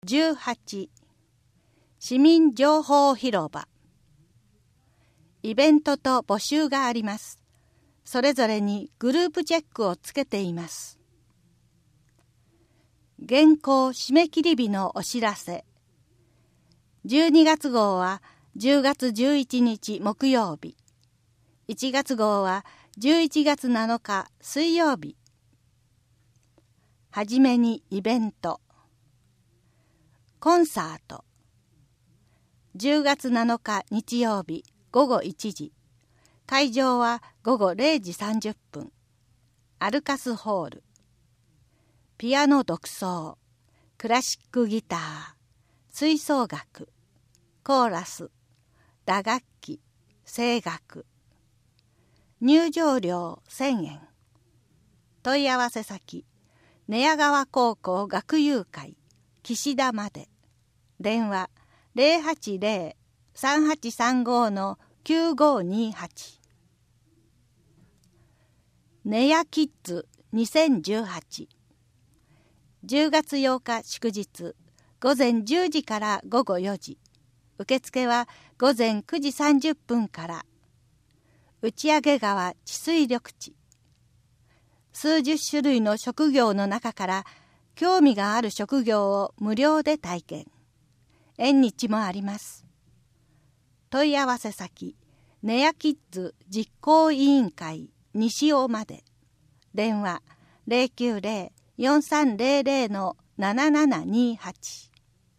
18市民情報広場。イベントと募集があります。それぞれにグループチェックをつけています。現行締め切り日のお知らせ。12月号は10月11日木曜日。1月号は11月7日水曜日。はじめにイベント。コンサート。10月7日日曜日午後1時。会場は午後0時30分。アルカスホール。ピアノ独奏、クラシックギター、吹奏楽、コーラス、打楽器、声楽。入場料1000円。問い合わせ先、寝屋川高校学友会岸田まで。電話080-3835-9528。寝屋キッズ2018。10月8日祝日、午前10時から午後4時。受付は午前9時30分から。打上川治水緑地。数十種類の職業の中から興味がある職業を無料で体験。縁日もあります。問い合わせ先、寝屋キッズ実行委員会西尾まで。電話090-4300-7728。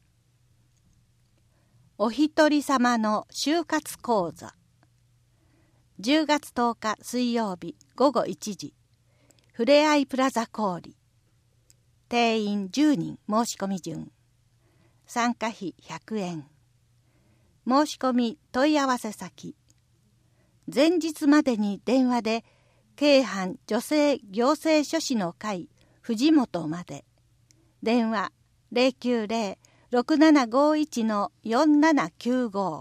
お一人様の就活講座。10月10日水曜日午後1時。ふれあいプラザ小売。定員10人申し込み順。参加費100円。申し込み問い合わせ先。前日までに電話で京阪女性行政書士の会藤本まで。電話090-6751-4795。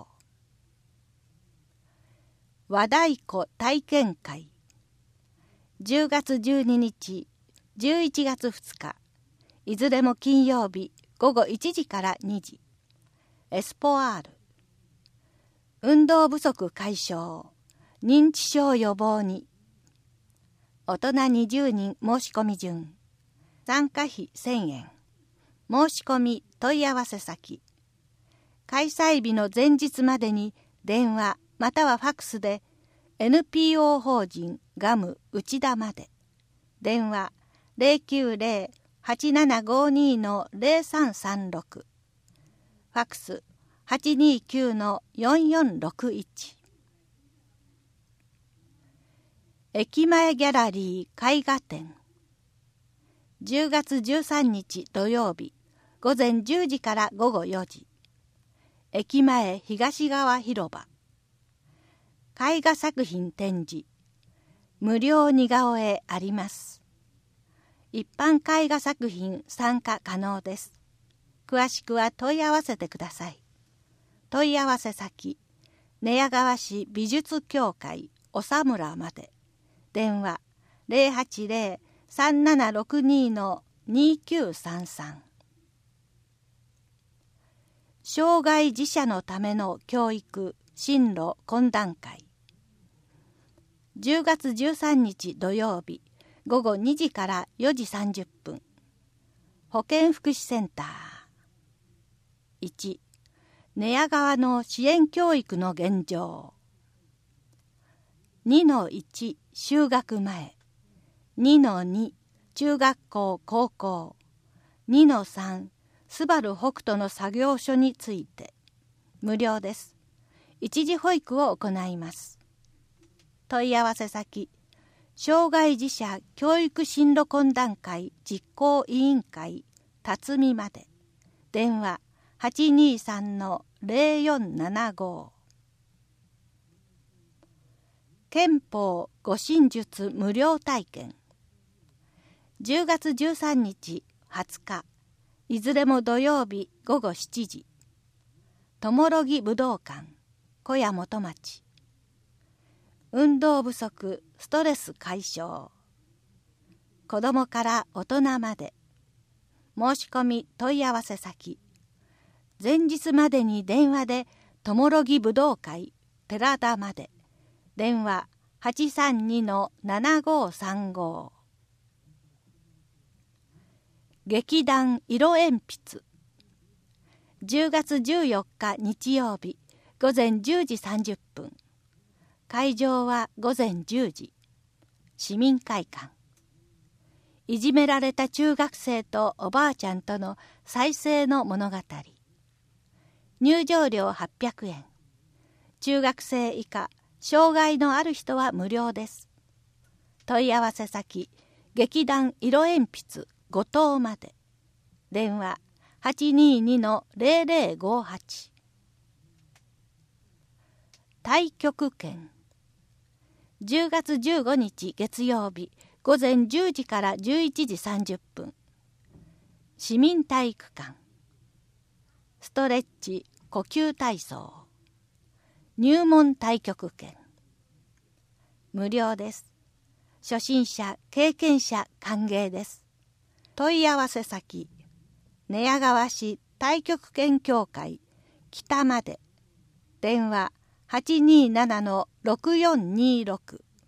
和太鼓体験会。10月12日、11月2日。いずれも金曜日午後1時から2時。エスポアール。運動不足解消、認知症予防に。大人20人申し込み順。参加費1000円。申し込み問い合わせ先。開催日の前日までに電話またはファックスで NPO 法人ガム内田まで。電話090-8752-0336。ファックス829-4461。駅前ギャラリー絵画展。10月13日土曜日午前10時から午後4時。駅前東側広場。絵画作品展示。無料似顔絵あります。一般絵画作品参加可能です。詳しくは問い合わせてください。問い合わせ先、寝屋川市美術協会長村まで。電話080-3762-2933。障害児者のための教育進路懇談会。10月13日土曜日午後2時から4時30分。保健福祉センター。1、寝屋川の支援教育の現状。2-1 就学前。2-2 中学校高校。2-3 スバル北斗の作業所について。無料です。一時保育を行います。問い合わせ先、障害児者教育進路懇談会実行委員会辰巳まで。電話823-0475。憲法護身術無料体験。10月13日20日。いずれも土曜日午後7時。ともろぎ武道館小屋元町。運動不足ストレス解消。子どもから大人まで。申し込み問い合わせ先前日までに電話でともろぎ武道会寺田まで。電話 832-7535。劇団色鉛筆。10月14日日曜日午前10時30分。会場は午前10時。市民会館。いじめられた中学生とおばあちゃんとの再生の物語。入場料800円。中学生以下、障害のある人は無料です。問い合わせ先、劇団色鉛筆後藤まで。電話 822-0058。太極拳。10月15日月曜日午前10時から11時30分。市民体育館。ストレッチ、呼吸体操。入門太極拳。無料です。初心者、経験者歓迎です。問い合わせ先、寝屋川市太極拳協会北まで。電話 827-6426。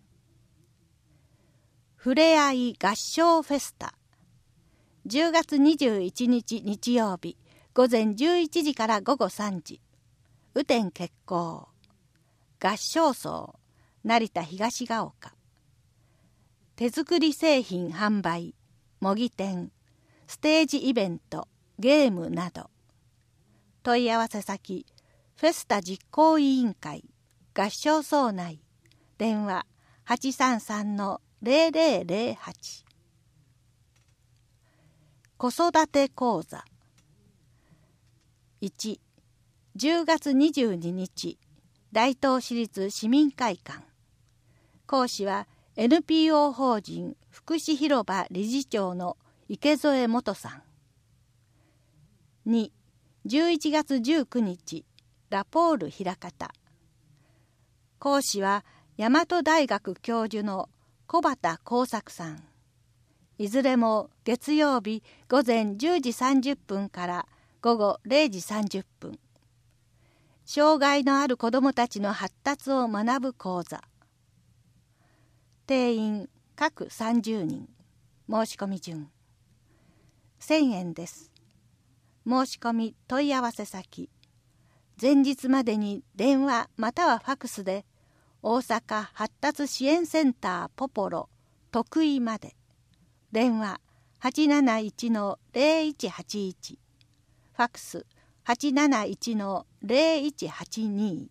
ふれあい合唱フェスタ。10月21日日曜日午前11時から午後3時。雨天決行。合唱荘成田東が丘。手作り製品販売、模擬店、ステージイベント、ゲームなど。問い合わせ先、フェスタ実行委員会合唱荘内。電話 833-0008。子育て講座。1、10月22日大東市立市民会館。講師は NPO 法人福祉広場理事長の池添元さん。2、11月19日ラポール枚方。講師は大和大学教授の小畑耕作さん。いずれも月曜日午前10時30分から午後0時30分。障害のある子どもたちの発達を学ぶ講座。定員各30人。申し込み順。1000円です。申し込み問い合わせ先。前日までに電話またはファクスで大阪発達支援センターポポロ徳井まで。電話 871-0181。ファクス 871-0182。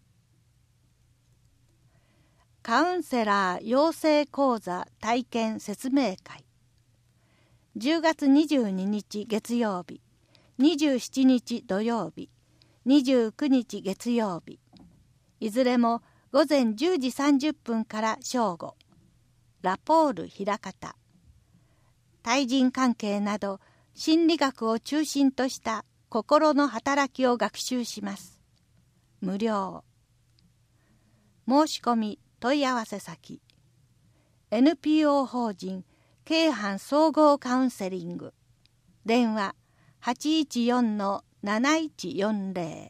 カウンセラー養成講座体験説明会。10月22日月曜日、27日土曜日、29日月曜日。いずれも午前10時30分から正午。ラポール枚方。対人関係など心理学を中心とした心の働きを学習します。無料。申し込み問い合わせ先。NPO 法人京阪総合カウンセリング。電話 814-7140。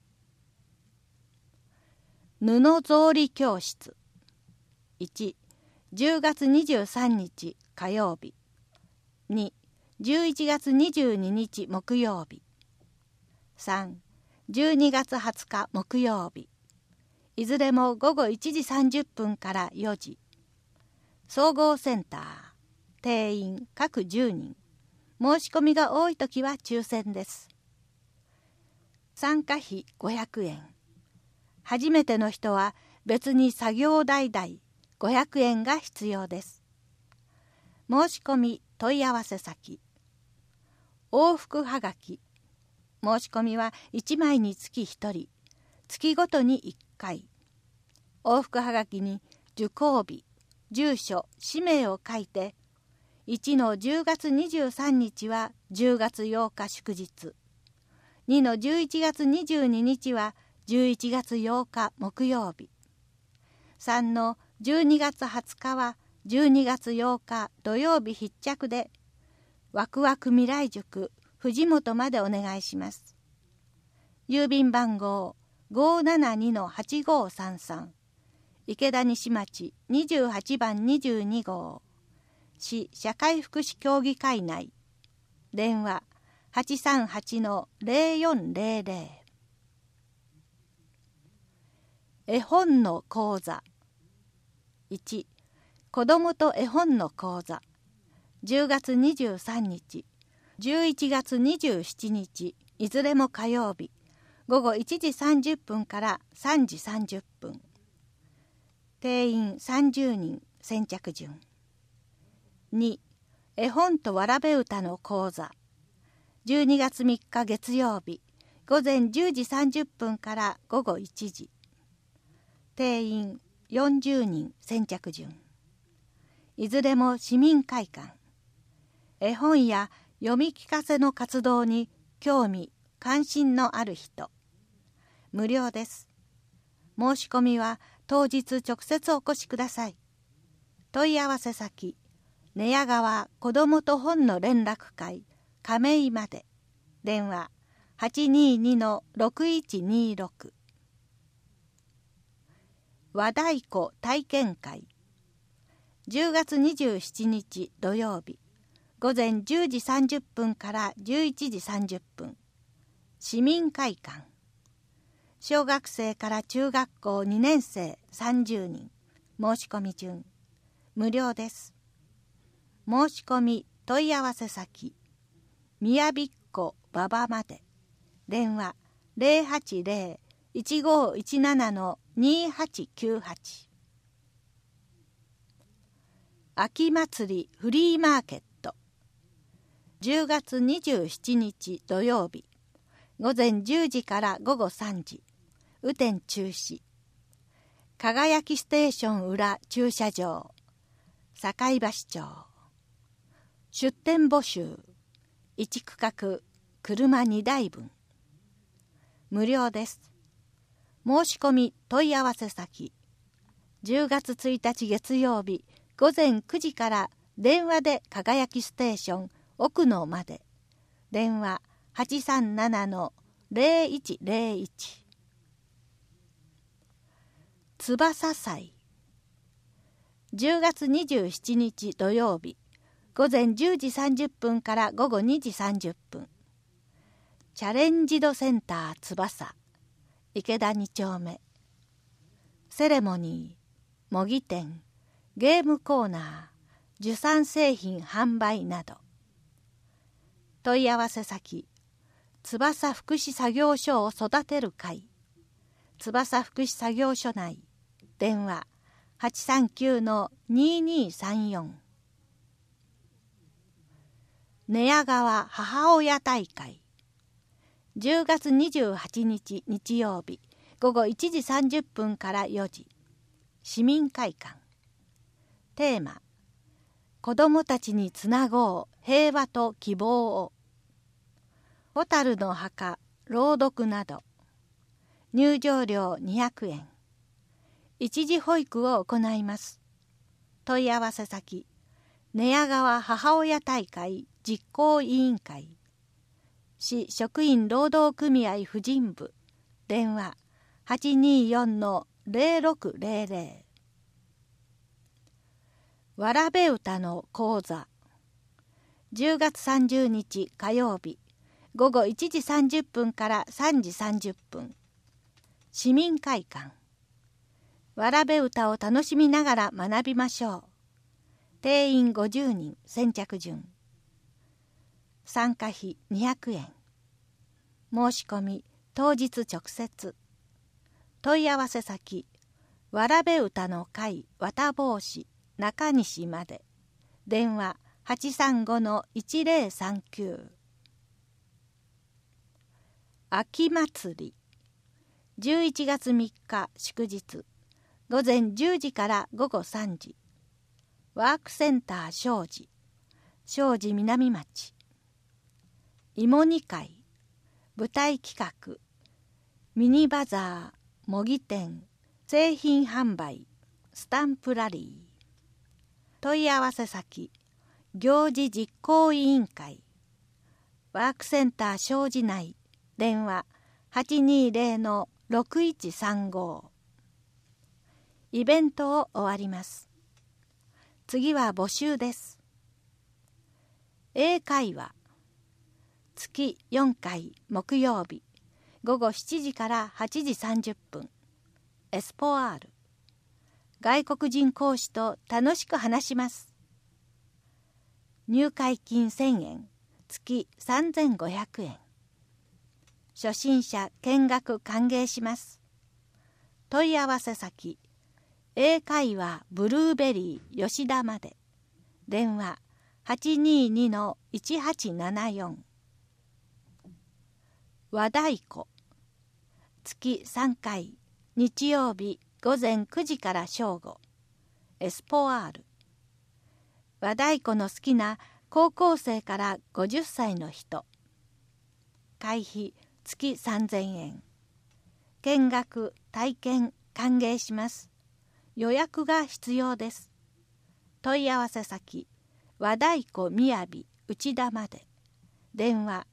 布草履教室。1、10月23日火曜日。2、11月22日木曜日。3、12月20日木曜日。いずれも午後1時30分から4時。総合センター。定員各10人。申し込みが多いときは抽選です。参加費500円。初めての人は別に作業代々500円が必要です。申し込み問い合わせ先。往復はがき。申し込みは1枚につき1人。月ごとに1回。往復はがきに受講日、住所、氏名を書いて、1の10月23日は10月8日祝日。2の11月22日は11月8日木曜日。3の12月20日は12月8日土曜日必着で、ワクワク未来塾藤本までお願いします。 郵便番号 572-8533 池田西町28番22号市社会福祉協議会内電話 838-0400 絵本の講座1子どもと絵本の講座10月23日11月27日いずれも火曜日午後1時30分から3時30分定員30人先着順2絵本とわらべ歌の講座12月3日月曜日午前10時30分から午後1時定員40人先着順いずれも市民会館絵本や読み聞かせの活動に興味関心のある人無料です申し込みは当日直接お越しください問い合わせ先寝屋川子どもと本の連絡会亀井まで電話 822-6126 和太鼓体験会10月27日土曜日午前10時30分から11時30分市民会館小学生から中学校2年生30人申し込み順無料です申し込み問い合わせ先宮びっこ馬場まで電話 080-1517-2898 秋祭りフリーマーケット10月27日土曜日午前10時から午後3時雨天中止輝きステーション裏駐車場堺橋町出店募集1区画車2台分無料です申し込み問い合わせ先10月1日月曜日午前9時から電話で輝きステーション奥野まで電話 837-0101 翼祭10月27日土曜日午前10時30分から午後2時30分チャレンジドセンター翼池田2丁目セレモニー模擬店ゲームコーナー受産製品販売など問い合わせ先翼福祉作業所を育てる会翼福祉作業所内電話 839-2234 寝屋川母親大会10月28日日曜日午後1時30分から4時市民会館テーマ子どもたちにつなごう平和と希望を蛍の墓朗読など入場料200円一時保育を行います問い合わせ先寝屋川母親大会実行委員会市職員労働組合婦人部電話 824-0600 わらべ歌の講座10月30日火曜日午後1時30分から3時30分市民会館わらべ歌を楽しみながら学びましょう定員50人先着順参加費200円申し込み当日直接問い合わせ先わらべ歌の会綿帽子中西まで電話 835-1039 秋祭り11月3日祝日午前10時から午後3時ワークセンター庄司南町芋煮会舞台企画ミニバザー模擬店製品販売スタンプラリー問い合わせ先行事実行委員会ワークセンター庄司内電話 820-6135。イベントを終わります。次は募集です。英会話月4回木曜日午後7時から8時30分。エスポアール。外国人講師と楽しく話します。入会金1000円、月3500円。初心者見学歓迎します。問い合わせ先、英会話ブルーベリー吉田まで。電話822-1874。和太鼓月3回日曜日午前9時から正午。エスポアール。和太鼓の好きな高校生から50歳の人。会費月3000円。見学体験歓迎します。予約が必要です。問い合わせ先、和太鼓みやび内田まで。電話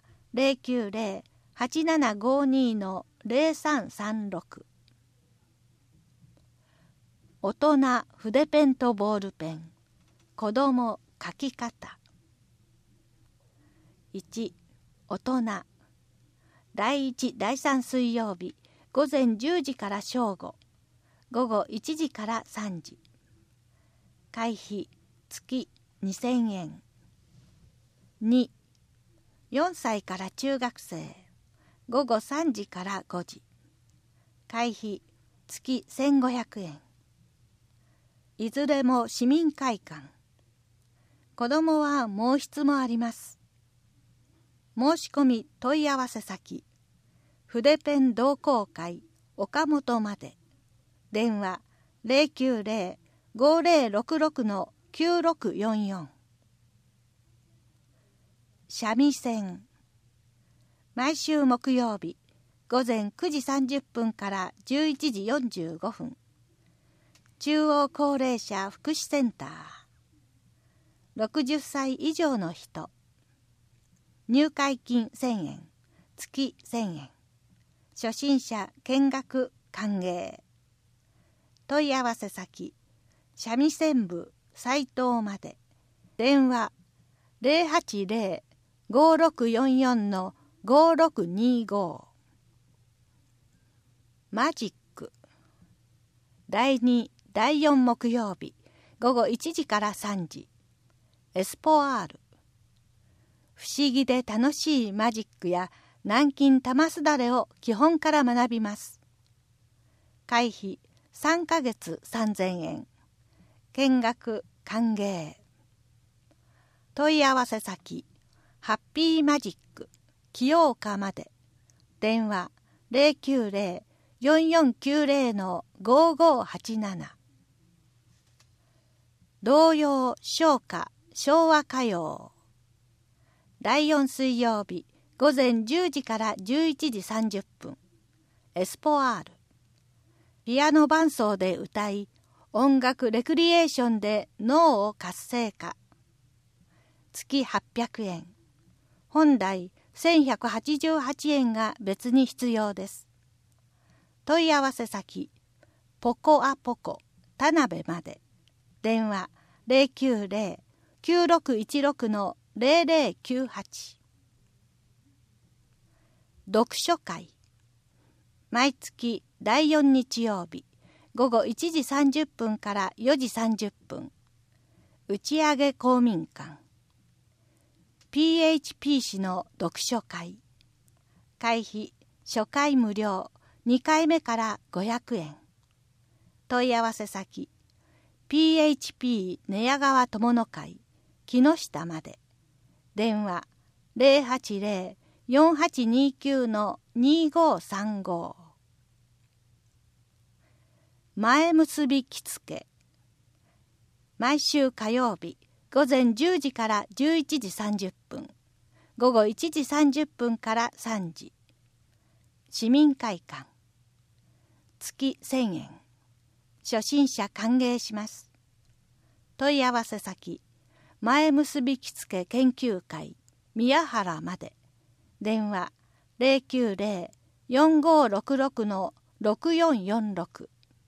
090-8752-0336。大人筆ペンとボールペン。子供書き方。1、大人。第1、第3水曜日午前10時から正午。午後1時から3時。会費月2000円。2、4歳から中学生。午後3時から5時。会費月1500円。いずれも市民会館。子どもは毛筆もあります。申し込み問い合わせ先、筆ペン同好会岡本まで。電話090-5066-9644。三味線。毎週木曜日午前9時30分から11時45分。中央高齢者福祉センター。60歳以上の人。入会金1000円、月1000円。初心者見学歓迎。問い合わせ先、三味線部斉藤まで。電話080-5644-5625。マジック。第2、第4木曜日午後1時から3時。エスポアール。不思議で楽しいマジックや南京玉すだれを基本から学びます。会費3ヶ月3000円。見学歓迎。問い合わせ先、ハッピーマジック清岡まで。電話090-4490-5587。童謡唱歌昭和歌謡。第4水曜日午前10時から11時30分。エスポアール。ピアノ伴奏で歌い、音楽レクリエーションで脳を活性化。月800円。本来1188円が別に必要です。問い合わせ先、ポコアポコ田辺まで。電話090-9616-0098。読書会。毎月第4日曜日午後1時30分から4時30分。打ち上げ公民館。PHP 氏の読書会。会費初回無料、2回目から500円。問い合わせ先、PHP 寝屋川友の会木下まで。電話080-4829-2535。前結び着付け。毎週火曜日午前10時から11時30分。午後1時30分から3時。市民会館。月1000円。初心者歓迎します。問い合わせ先、前結び着付け研究会宮原まで。電話 4566-6446。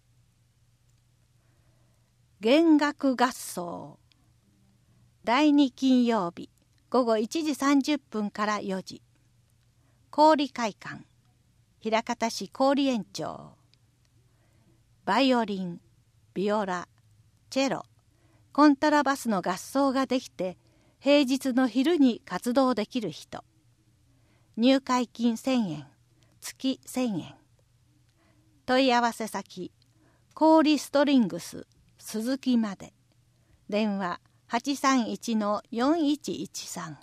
弦楽合奏。第2金曜日午後1時30分から4時。氷会館、枚方市氷園町。バイオリン、ビオラ、チェロ、コントラバスの合奏ができて、平日の昼に活動できる人。入会金1000円、月1000円。問い合わせ先、氷ストリングス鈴木まで。電話831-4113。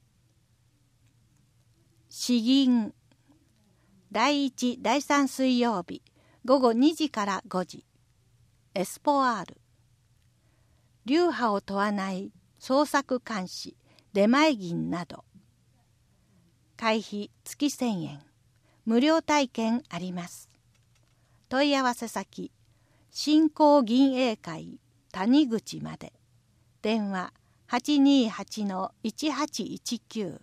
詩吟。第1、第3水曜日午後2時から5時。エスポアール。流派を問わない創作監視、出前銀など。会費月1000円。無料体験あります。問い合わせ先、新興銀英会谷口まで。電話828-1819。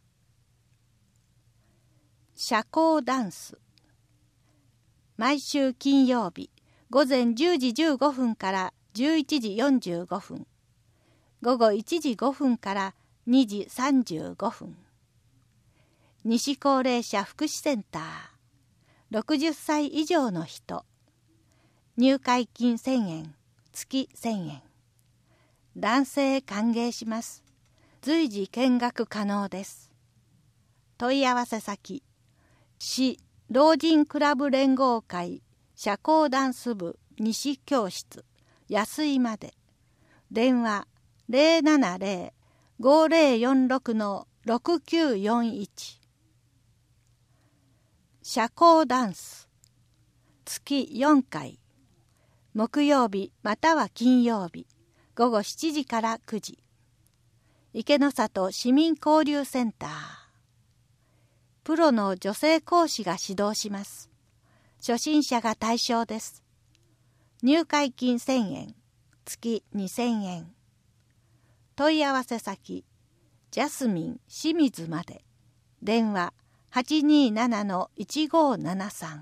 社交ダンス。毎週金曜日午前10時15分から11時45分。午後1時5分から2時35分。西高齢者福祉センター。60歳以上の人。入会金1000円、月1000円。男性歓迎します。随時見学可能です。問い合わせ先、市老人クラブ連合会社交ダンス部西教室安井まで。電話070-5046-6941。社交ダンス。月4回。木曜日または金曜日午後7時から9時。池の里市民交流センター。プロの女性講師が指導します。初心者が対象です。入会金1000円、月2000円。問い合わせ先、ジャスミン清水まで。電話827-1573。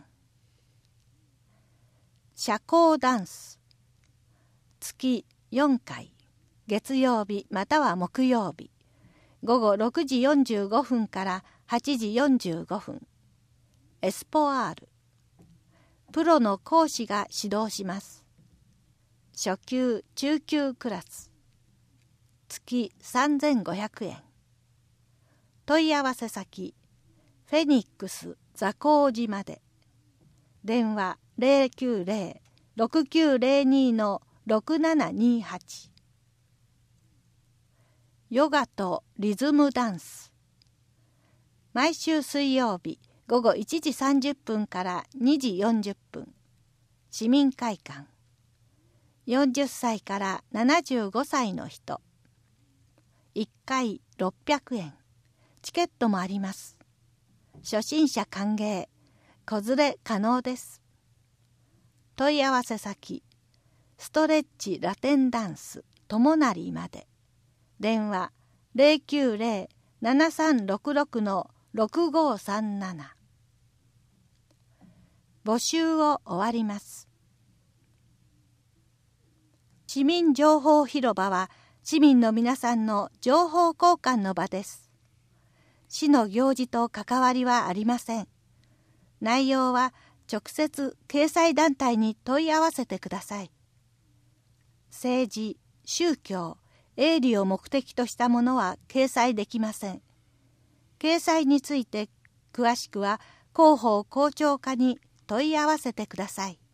社交ダンス。月4回。月曜日または木曜日。午後6時45分から8時45分。エスポアール。プロの講師が指導します。初級・中級クラス。月3500円。問い合わせ先、フェニックス座高寺まで。電話090-6902-6728。ヨガとリズムダンス。毎週水曜日午後1時30分から2時40分。市民会館。40歳から75歳の人。1回600円。チケットもあります。初心者歓迎。子連れ可能です。問い合わせ先、ストレッチラテンダンス友成まで。電話090-7366-6537。募集を終わります。市民情報広場は市民の皆さんの情報交換の場です。市の行事と関わりはありません。内容は直接掲載団体に問い合わせてください。政治、宗教、営利を目的としたものは掲載できません。掲載について詳しくは広報広聴課に問い合わせてください。